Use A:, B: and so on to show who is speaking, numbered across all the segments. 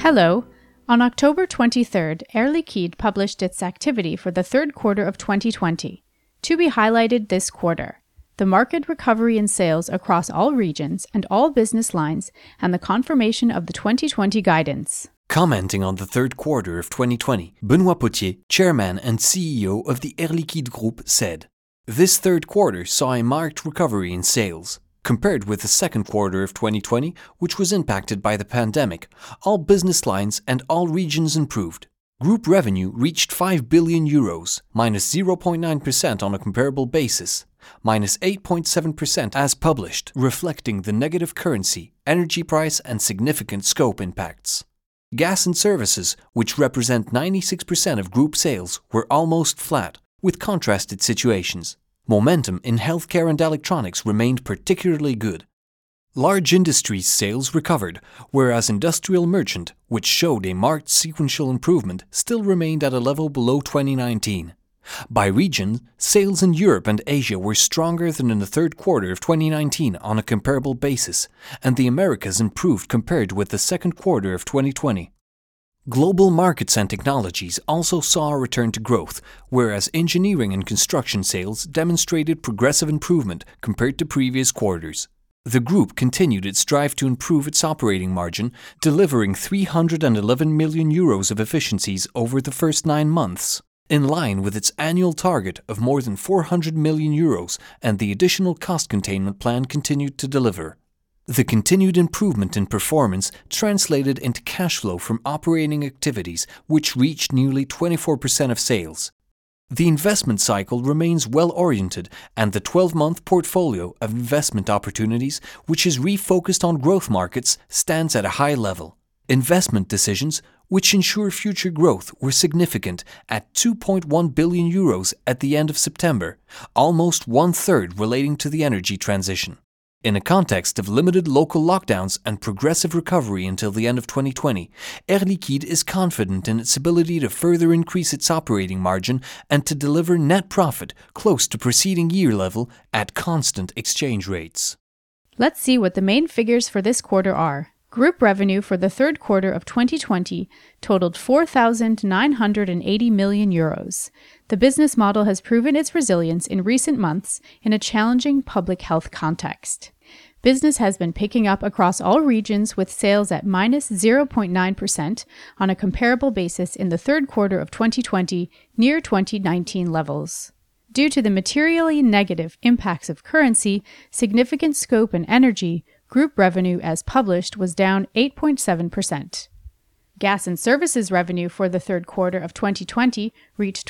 A: Hello. On October 23rd, Air Liquide published its activity for the third quarter of 2020. To be highlighted this quarter, the market recovery in sales across all regions and all business lines, and the confirmation of the 2020 guidance.
B: Commenting on the third quarter of 2020, Benoît Potier, chairman and CEO of the Air Liquide Group, said, "This third quarter saw a marked recovery in sales. Compared with the second quarter of 2020, which was impacted by the pandemic, all business lines and all regions improved. Group revenue reached €5 billion, minus 0.9% on a comparable basis, minus 8.7% as published, reflecting the negative currency, energy price and significant scope impacts. Gas and services, which represent 96% of group sales, were almost flat, with contrasted situations. Momentum in healthcare and electronics remained particularly good. Large industries sales recovered, whereas industrial merchant, which showed a marked sequential improvement, still remained at a level below 2019. By region, sales in Europe and Asia were stronger than in the third quarter of 2019 on a comparable basis, and the Americas improved compared with the second quarter of 2020. Global markets and technologies also saw a return to growth, whereas engineering and construction sales demonstrated progressive improvement compared to previous quarters. The group continued its drive to improve its operating margin, delivering €311 million of efficiencies over the first 9 months, in line with its annual target of more than €400 million, and the additional cost containment plan continued to deliver. The continued improvement in performance translated into cash flow from operating activities, which reached nearly 24% of sales. The investment cycle remains well-oriented, and the 12-month portfolio of investment opportunities, which is refocused on growth markets, stands at a high level. Investment decisions, which ensure future growth, were significant at €2.1 billion at the end of September, almost one-third relating to the energy transition. In a context of limited local lockdowns and progressive recovery until the end of 2020, Air Liquide is confident in its ability to further increase its operating margin and to deliver net profit close to preceding year level at constant exchange rates.
A: Let's see what the main figures for this quarter are. Group revenue for the third quarter of 2020 totaled €4,980 million. The business model has proven its resilience in recent months in a challenging public health context. Business has been picking up across all regions, with sales at minus 0.9% on a comparable basis in the third quarter of 2020, near 2019 levels. Due to the materially negative impacts of currency, significant scope and energy, group revenue as published was down 8.7%. Gas and services revenue for the third quarter of 2020 reached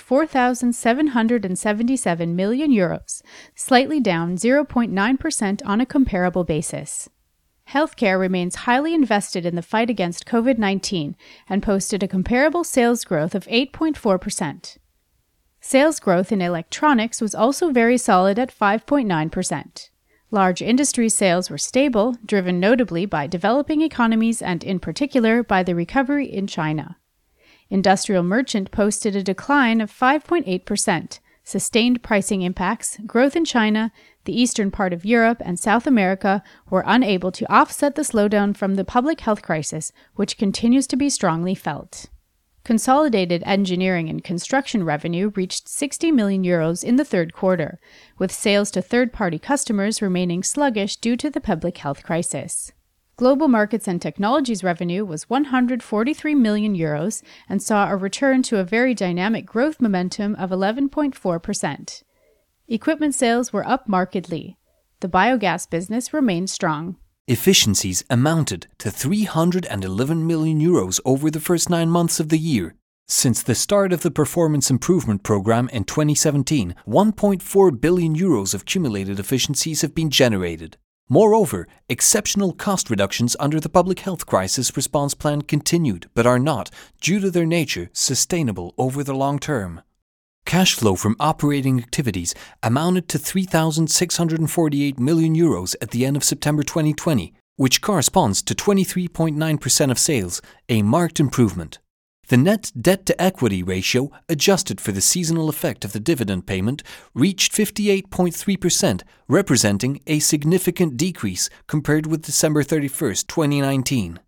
A: €4,777 million, slightly down 0.9% on a comparable basis. Healthcare remains highly invested in the fight against COVID-19 and posted a comparable sales growth of 8.4%. Sales growth in electronics was also very solid at 5.9%. Large industry sales were stable, driven notably by developing economies and in particular by the recovery in China. Industrial merchant posted a decline of 5.8%. Sustained pricing impacts, growth in China, the eastern part of Europe and South America were unable to offset the slowdown from the public health crisis, which continues to be strongly felt. Consolidated engineering and construction revenue reached €60 million in the third quarter, with sales to third-party customers remaining sluggish due to the public health crisis. Global markets and technologies revenue was €143 million and saw a return to a very dynamic growth momentum of 11.4%. Equipment sales were up markedly. The biogas business remained strong.
B: Efficiencies amounted to €311 million over the first 9 months of the year. Since the start of the Performance Improvement Programme in 2017, €1.4 billion of cumulated efficiencies have been generated. Moreover, exceptional cost reductions under the public health crisis response plan continued, but are not, due to their nature, sustainable over the long term. Cash flow from operating activities amounted to €3,648 million at the end of September 2020, which corresponds to 23.9% of sales, a marked improvement. The net debt-to-equity ratio, adjusted for the seasonal effect of the dividend payment, reached 58.3%, representing a significant decrease compared with December 31, 2019.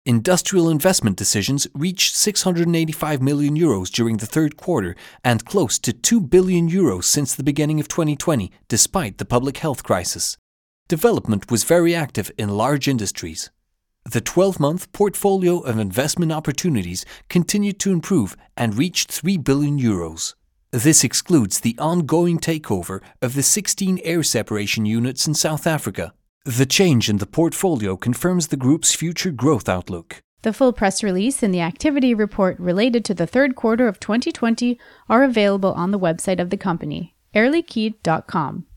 B: Industrial investment decisions reached 685 million euros during the third quarter and close to 2 billion euros since the beginning of 2020, despite the public health crisis. Development was very active in large industries. The 12-month portfolio of investment opportunities continued to improve and reached 3 billion euros. This excludes the ongoing takeover of the 16 air separation units in South Africa. The change in the portfolio confirms the group's future growth outlook.
A: The full press release and the activity report related to the third quarter of 2020 are available on the website of the company, airliquide.com.